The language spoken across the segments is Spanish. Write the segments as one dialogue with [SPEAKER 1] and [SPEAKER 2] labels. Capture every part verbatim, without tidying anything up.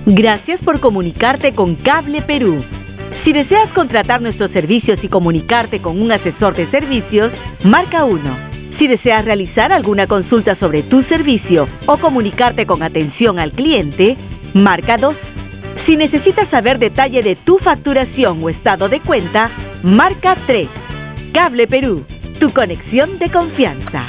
[SPEAKER 1] Gracias por comunicarte con Cable Perú. Si deseas contratar nuestros servicios y comunicarte con un asesor de servicios, marca uno. Si deseas realizar alguna consulta sobre tu servicio o comunicarte con atención al cliente, marca dos. Si necesitas saber detalle de tu facturación o estado de cuenta, marca tres. Cable Perú, tu conexión de confianza.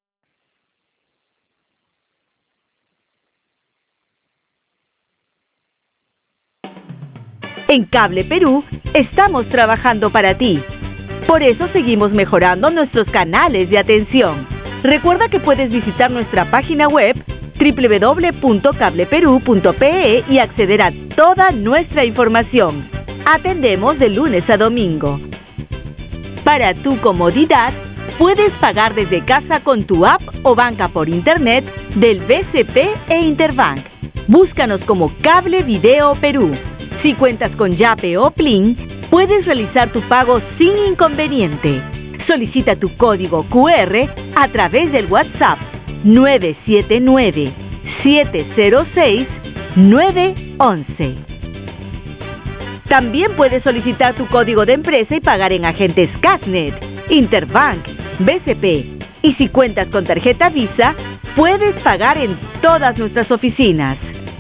[SPEAKER 1] En Cable Perú estamos trabajando para ti. Por eso seguimos mejorando nuestros canales de atención. Recuerda que puedes visitar nuestra página web doble u doble u doble u punto cable perú punto pe e y acceder a toda nuestra información. Atendemos de lunes a domingo. Para tu comodidad, puedes pagar desde casa con tu app o banca por internet del B C P e Interbank. Búscanos como Cable Video Perú. Si cuentas con Yape o Plin, puedes realizar tu pago sin inconveniente. Solicita tu código cu erre a través del WhatsApp nueve siete nueve, siete cero seis, nueve once. También puedes solicitar tu código de empresa y pagar en agentes Cashnet, Interbank, B C P. Y si cuentas con tarjeta Visa, puedes pagar en todas nuestras oficinas.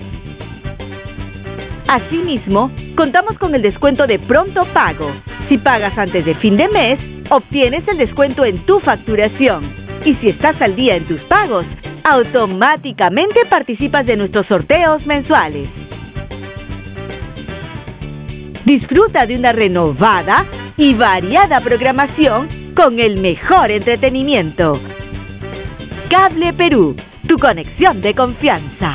[SPEAKER 1] Asimismo, contamos con el descuento de pronto pago. Si pagas antes de fin de mes, obtienes el descuento en tu facturación. Y si estás al día en tus pagos, automáticamente participas de nuestros sorteos mensuales. Disfruta de una renovada y variada programación con el mejor entretenimiento. Cable Perú, tu conexión de confianza.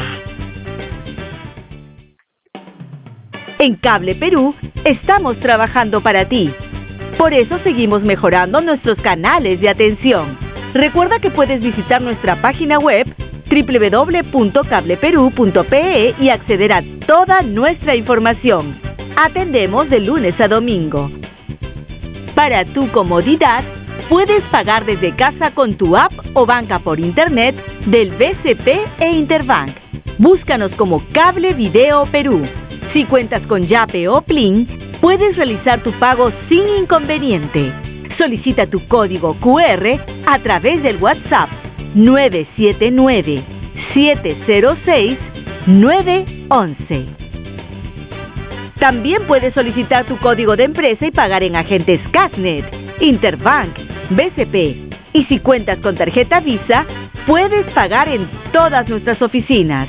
[SPEAKER 1] En Cable Perú estamos trabajando para ti. Por eso seguimos mejorando nuestros canales de atención. Recuerda que puedes visitar nuestra página web doble u doble u doble u punto cable perú punto pe e y acceder a toda nuestra información. Atendemos de lunes a domingo. Para tu comodidad, puedes pagar desde casa con tu app o banca por internet del B C P e Interbank. Búscanos como Cable Video Perú. Si cuentas con Yape o Plin, puedes realizar tu pago sin inconveniente. Solicita tu código cu erre a través del WhatsApp nueve siete nueve, siete cero seis, nueve once. También puedes solicitar tu código de empresa y pagar en agentes Cashnet, Interbank, B C P. Y si cuentas con tarjeta Visa, puedes pagar en todas nuestras oficinas.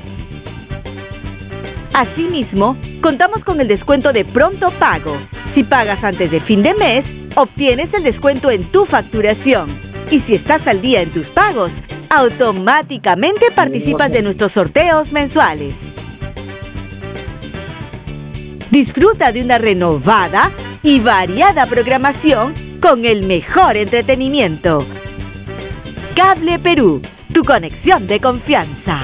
[SPEAKER 1] Asimismo, contamos con el descuento de pronto pago. Si pagas antes de fin de mes, obtienes el descuento en tu facturación. Y si estás al día en tus pagos, automáticamente participas de nuestros sorteos mensuales. Disfruta de una renovada y variada programación con el mejor entretenimiento. Cable Perú, tu conexión de confianza.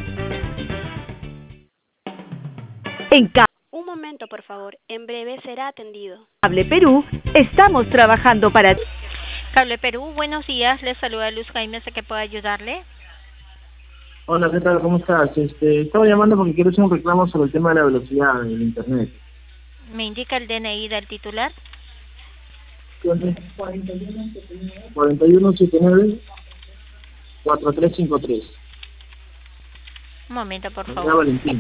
[SPEAKER 1] En Cable
[SPEAKER 2] Un momento, por favor. En breve será atendido.
[SPEAKER 1] Cable Perú estamos trabajando para ti.
[SPEAKER 3] Cable Perú, buenos días. Les saluda Luz Jaime, ¿sé que puedo ayudarle?
[SPEAKER 4] Hola, ¿qué tal? ¿Cómo estás? Este, estaba llamando porque quiero hacer un reclamo sobre el tema de la velocidad del internet.
[SPEAKER 3] ¿Me indica el D N I del titular?
[SPEAKER 4] cuarenta y uno setenta y nueve, cuarenta y tres cincuenta y tres.
[SPEAKER 3] Un momento, por
[SPEAKER 4] Andrea
[SPEAKER 3] favor.
[SPEAKER 4] Valentín.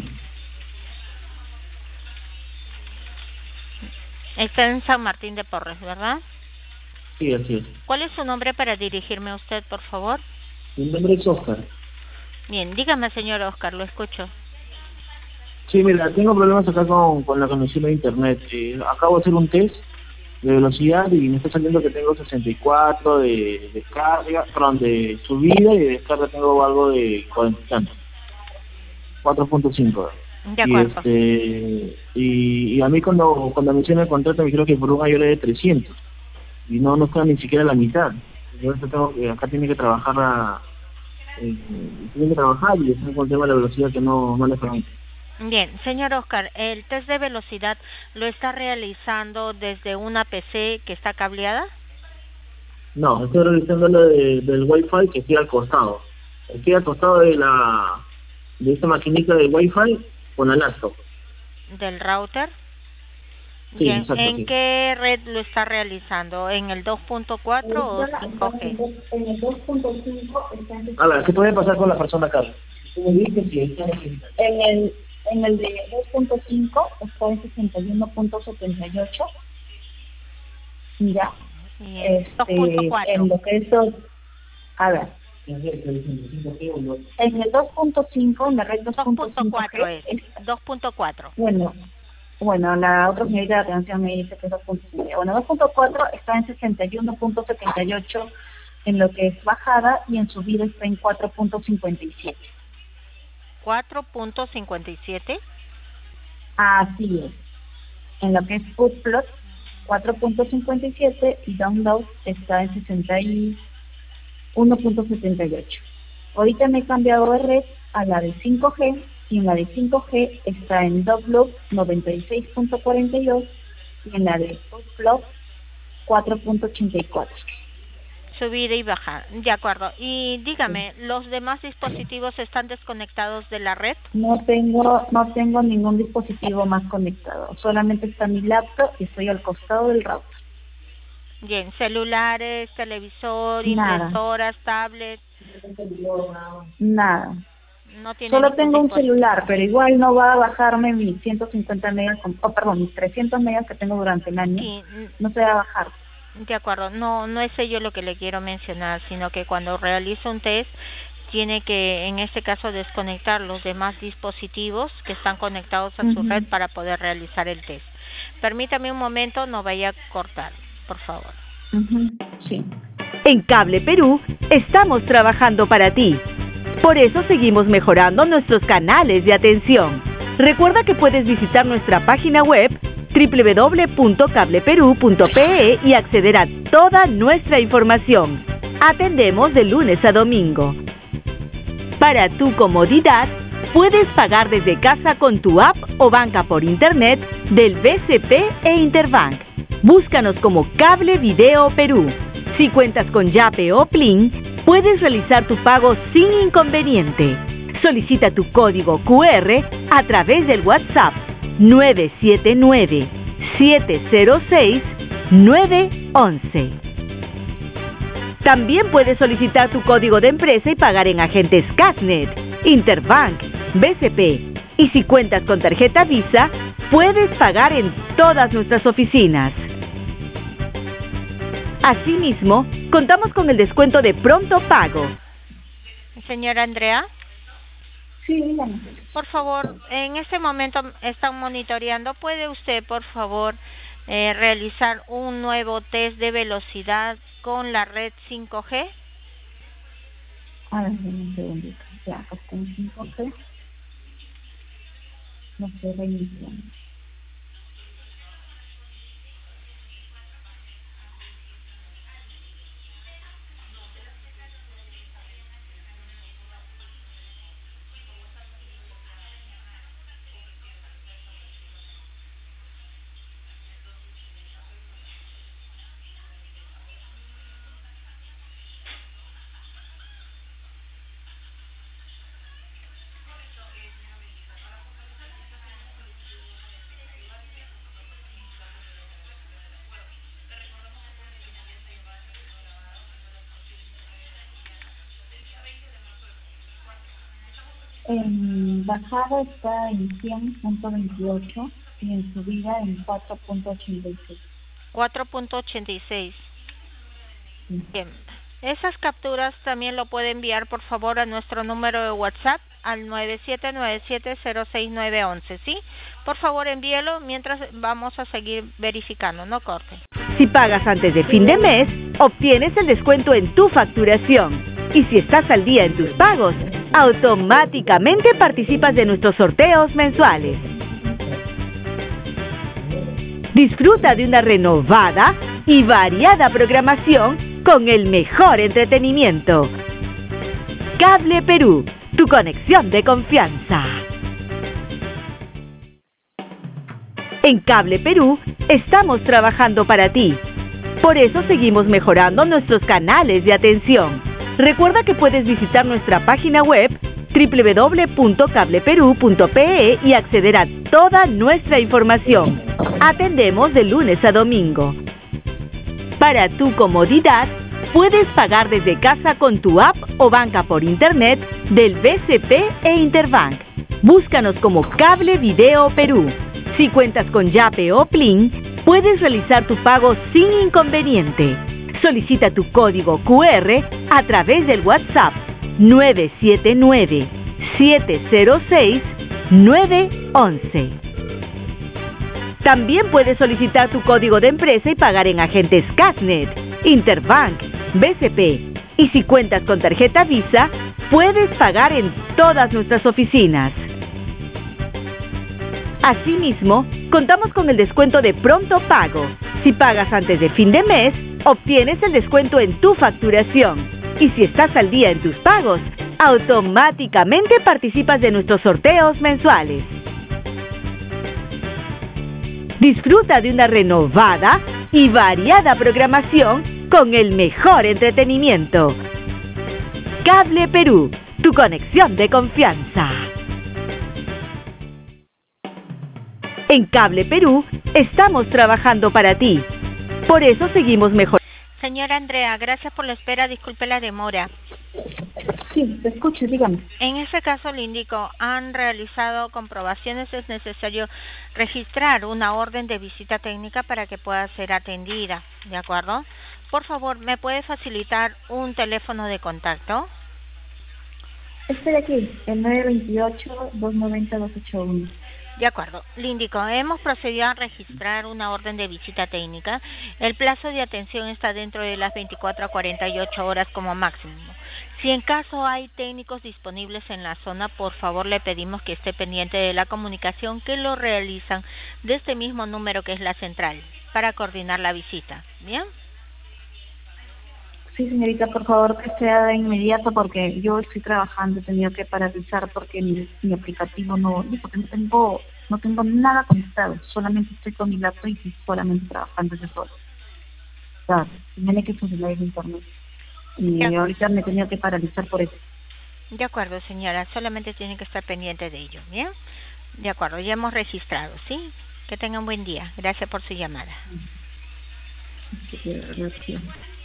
[SPEAKER 3] Está en San Martín de Porres, ¿verdad?
[SPEAKER 4] Sí, así es.
[SPEAKER 3] ¿Cuál es su nombre para dirigirme a usted, por favor?
[SPEAKER 4] Mi nombre es Oscar.
[SPEAKER 3] Bien, dígame, señor Oscar, lo escucho.
[SPEAKER 4] Sí, mira, tengo problemas acá con, con la conexión a internet. Eh, acabo de hacer un test de velocidad y me está saliendo que tengo sesenta y cuatro de descarga, perdón, de subida, y de descarga tengo algo de cuarenta y tanto. cuatro punto cinco.
[SPEAKER 3] De acuerdo.
[SPEAKER 4] Y, este, y, y a mí cuando cuando me hicieron el contrato me dijeron que por un año le de trescientos. Y no, no está ni siquiera la mitad. Yo tengo que, acá tiene que trabajar a, eh, tiene que trabajar y es un tema de la velocidad que no, no le permite.
[SPEAKER 3] Bien, señor Oscar, el test de velocidad lo está realizando desde una P C que está cableada.
[SPEAKER 4] No, estoy realizando lo de, del Wi-Fi que estoy al costado. Estoy al costado de la de esta maquinita de Wi-Fi con la laptop.
[SPEAKER 3] ¿Del router?
[SPEAKER 4] Sí,
[SPEAKER 3] Bien,
[SPEAKER 4] exacto,
[SPEAKER 3] ¿en
[SPEAKER 4] sí.
[SPEAKER 3] qué red lo está realizando? ¿En el dos punto cuatro o cinco G?
[SPEAKER 5] En el dos punto cinco está en
[SPEAKER 4] A ver, ¿qué puede pasar con la persona acá? Tú me dices si está en
[SPEAKER 5] En el, en el de dos punto cinco está en sesenta y uno punto setenta y ocho. Ya.
[SPEAKER 3] Y en
[SPEAKER 5] Este,
[SPEAKER 3] dos punto cuatro.
[SPEAKER 5] en lo que es dos, a ver, en el dos punto cinco, en la red dos punto
[SPEAKER 3] dos punto cuatro
[SPEAKER 5] cinco
[SPEAKER 3] es. dos punto cuatro.
[SPEAKER 5] bueno, bueno, la otra señorita de atención me dice que es dos punto cinco. Bueno, dos punto cuatro está en sesenta y uno punto setenta y ocho en lo que es bajada y en subida está en cuatro punto cincuenta y siete.
[SPEAKER 3] cuatro punto cincuenta y siete.
[SPEAKER 5] Así es. En lo que es upload, cuatro punto cincuenta y siete y download está en sesenta y uno punto setenta y ocho. Ahorita me he cambiado de red a la de cinco G y en la de cinco G está en download noventa y seis punto cuarenta y dos y en la de upload cuatro punto ochenta y cuatro.
[SPEAKER 3] Subida y bajada, de acuerdo. Y dígame, ¿los demás dispositivos están desconectados de la red?
[SPEAKER 5] No tengo, no tengo ningún dispositivo más conectado, solamente está mi laptop y estoy al costado del router.
[SPEAKER 3] Bien, celulares, televisor,
[SPEAKER 5] Nada.
[SPEAKER 3] impresoras, tablets,
[SPEAKER 5] Nada.
[SPEAKER 3] no tiene
[SPEAKER 5] Solo
[SPEAKER 3] ningún
[SPEAKER 5] tengo un
[SPEAKER 3] dispositivo.
[SPEAKER 5] celular, pero igual no va a bajarme mis ciento cincuenta megas, con- oh, perdón, mis trescientos megas que tengo durante el año.
[SPEAKER 3] Sí,
[SPEAKER 5] No se va a bajar.
[SPEAKER 3] de acuerdo, no, no es ello lo que le quiero mencionar, sino que cuando realiza un test tiene que, en este caso, desconectar los demás dispositivos que están conectados a su
[SPEAKER 5] Ujú.
[SPEAKER 3] red para poder realizar el test. Permítame un momento, no vaya a cortar, por favor.
[SPEAKER 5] Ujú, sí.
[SPEAKER 1] En Cable Perú estamos trabajando para ti. Por eso seguimos mejorando nuestros canales de atención. Recuerda que puedes visitar nuestra página web doble u doble u doble u punto cable perú punto pe e y acceder a toda nuestra información. Atendemos de lunes a domingo. Para tu comodidad, puedes pagar desde casa con tu app o banca por internet del B C P e Interbank. Búscanos como Cable Video Perú. Si cuentas con Yape o Plin, puedes realizar tu pago sin inconveniente. Solicita tu código cu erre a través del WhatsApp nueve siete nueve, siete cero seis, nueve once. También puedes solicitar tu código de empresa y pagar en agentes Casnet, Interbank, B C P. Y si cuentas con tarjeta Visa, puedes pagar en todas nuestras oficinas. Asimismo, contamos con el descuento de Pronto Pago.
[SPEAKER 3] Señora Andrea,
[SPEAKER 5] Sí, dígame.
[SPEAKER 3] por favor, en este momento están monitoreando. ¿Puede usted, por favor, eh, realizar un nuevo test de velocidad con la red cinco G?
[SPEAKER 5] A ver, un segundito. Ya, acá está en cinco G. No sé, reiniciando. En bajada está en cien punto veintiocho y en subida en cuatro punto ochenta y seis.
[SPEAKER 3] cuatro punto ochenta y seis.
[SPEAKER 5] Sí.
[SPEAKER 3] Bien. Esas capturas también lo puede enviar, por favor, a nuestro número de WhatsApp al nueve siete nueve siete cero seis nueve once, ¿sí? Por favor, envíelo mientras vamos a seguir verificando, no corte.
[SPEAKER 1] Si pagas antes de fin de mes, obtienes el descuento en tu facturación. Y si estás al día en tus pagos, automáticamente participas de nuestros sorteos mensuales. Disfruta de una renovada y variada programación con el mejor entretenimiento. Cable Perú, tu conexión de confianza. En Cable Perú estamos trabajando para ti. Por eso seguimos mejorando nuestros canales de atención. Recuerda que puedes visitar nuestra página web doble u doble u doble u punto cable perú punto pe e y acceder a toda nuestra información. Atendemos de lunes a domingo. Para tu comodidad, puedes pagar desde casa con tu app o banca por internet del B C P e Interbank. Búscanos como Cable Video Perú. Si cuentas con Yape o Plin, puedes realizar tu pago sin inconveniente. Solicita tu código cu erre a través del WhatsApp nueve siete nueve, siete cero seis, nueve once. También puedes solicitar tu código de empresa y pagar en agentes Casnet, Interbank, B C P. Y si cuentas con tarjeta Visa, puedes pagar en todas nuestras oficinas. Asimismo, contamos con el descuento de pronto pago. Si pagas antes de fin de mes, obtienes el descuento en tu facturación. Y si estás al día en tus pagos, automáticamente participas de nuestros sorteos mensuales. Disfruta de una renovada y variada programación con el mejor entretenimiento. Cable Perú, tu conexión de confianza. En Cable Perú estamos trabajando para ti. Por eso seguimos mejorando.
[SPEAKER 3] Señora Andrea, gracias por la espera. Disculpe la demora.
[SPEAKER 5] Sí, te escucho, dígame.
[SPEAKER 3] En ese caso le indico, han realizado comprobaciones, es necesario registrar una orden de visita técnica para que pueda ser atendida, ¿de acuerdo? Por favor, ¿me puede facilitar un teléfono de contacto?
[SPEAKER 5] Estoy aquí, el nueve dos ocho, dos nueve cero, dos ocho uno.
[SPEAKER 3] De acuerdo, le indico, hemos procedido a registrar una orden de visita técnica. El plazo de atención está dentro de las veinticuatro a cuarenta y ocho horas como máximo. Si en caso hay técnicos disponibles en la zona, por favor le pedimos que esté pendiente de la comunicación que lo realizan de este mismo número que es la central, para coordinar la visita. ¿Bien?
[SPEAKER 5] Sí, señorita, por favor que sea de inmediato porque yo estoy trabajando, he tenido que paralizar porque mi, mi aplicativo no, porque no tengo, no tengo nada conectado, solamente estoy con mi laptop y solamente trabajando yo solo. O sea, tiene que funcionar el internet. Y ya. Ahorita me he tenido que paralizar por eso.
[SPEAKER 3] De acuerdo, señora, solamente tiene que estar pendiente de ello, ¿bien? De acuerdo, ya hemos registrado, ¿sí? Que tenga un buen día. Gracias por su llamada.
[SPEAKER 5] Sí, gracias.